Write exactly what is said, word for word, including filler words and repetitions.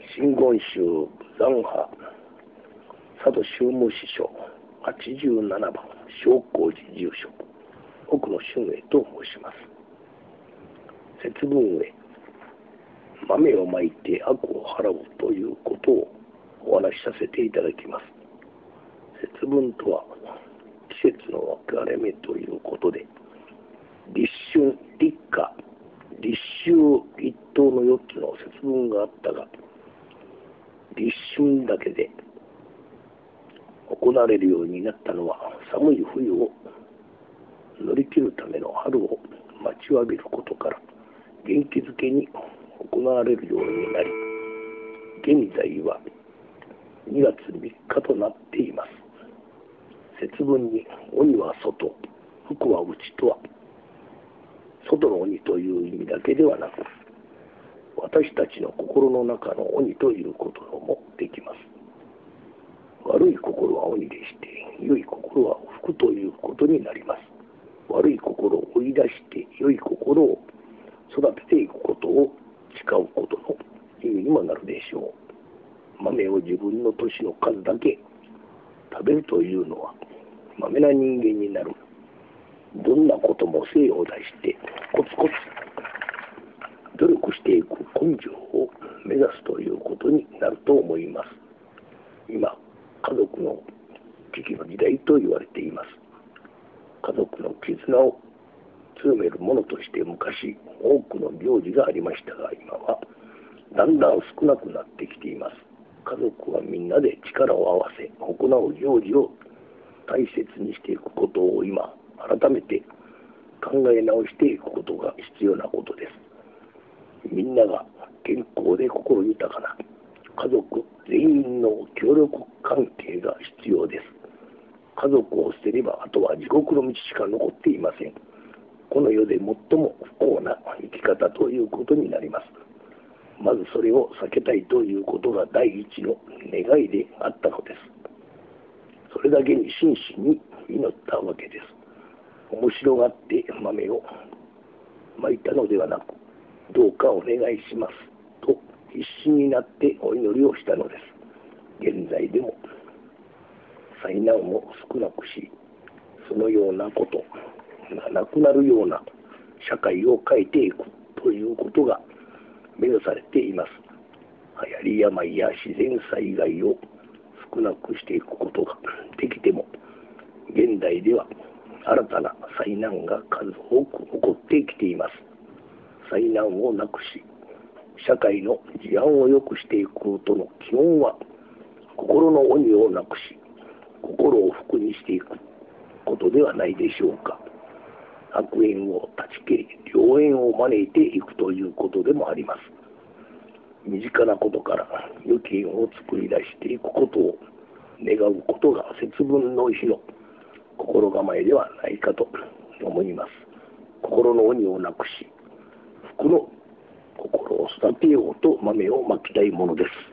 真言宗残波佐渡宗務司書はちじゅうななばん正光寺住職奥野俊英と申します。節分へ豆をまいて悪を払うということをお話しさせていただきます。節分とは季節の分かれ目ということで、立春、立夏、立秋一等のよっつの節分があったが、立春だけで行われるようになったのは、寒い冬を乗り切るための春を待ちわびることから元気づけに行われるようになり、現在はにがつみっかとなっています。節分に鬼は外、福は内とは、外の鬼という意味だけではなく、私たちの心の中の鬼ということもできます。悪い心は鬼でして、良い心は福ということになります。悪い心を追い出して、良い心を育てていくことを誓うことの意味にもなるでしょう。豆を自分の年の数だけ食べるというのは、まめな人間になる。どんなことも精を出してコツコツ努力していく根性を目指すということになると思います。今、家族の危機の時代と言われています。家族の絆を強めるものとして昔多くの行事がありましたが、今はだんだん少なくなってきています。家族はみんなで力を合わせ行う行事を大切にしていくことを今改めて考え直していくことが必要なことです。みんなが健康で心豊かな家族全員の協力関係が必要です。家族を捨てればあとは地獄の道しか残っていません。この世で最も不幸な生き方ということになります。まずそれを避けたいということが第一の願いであったのです。それだけに真摯に祈ったわけです。面白がって豆をまいたのではなく、どうかお願いしますと必死になってお祈りをしたのです。現在でも災難を少なくし、そのようなことがなくなるような社会を変えていくということが目指されています。流行り病や自然災害を少なくしていくことができても、現代では新たな災難が数多く起こってきています。災難をなくし、社会の治安を良くしていくことの基本は、心の鬼をなくし、心を福にしていくことではないでしょうか。悪縁を断ち切り、良縁を招いていくということでもあります。身近なことから良き縁を作り出していくことを願うことが節分の日の心構えではないかと思います。心の鬼をなくし、福の心を育てようと豆をまきたいものです。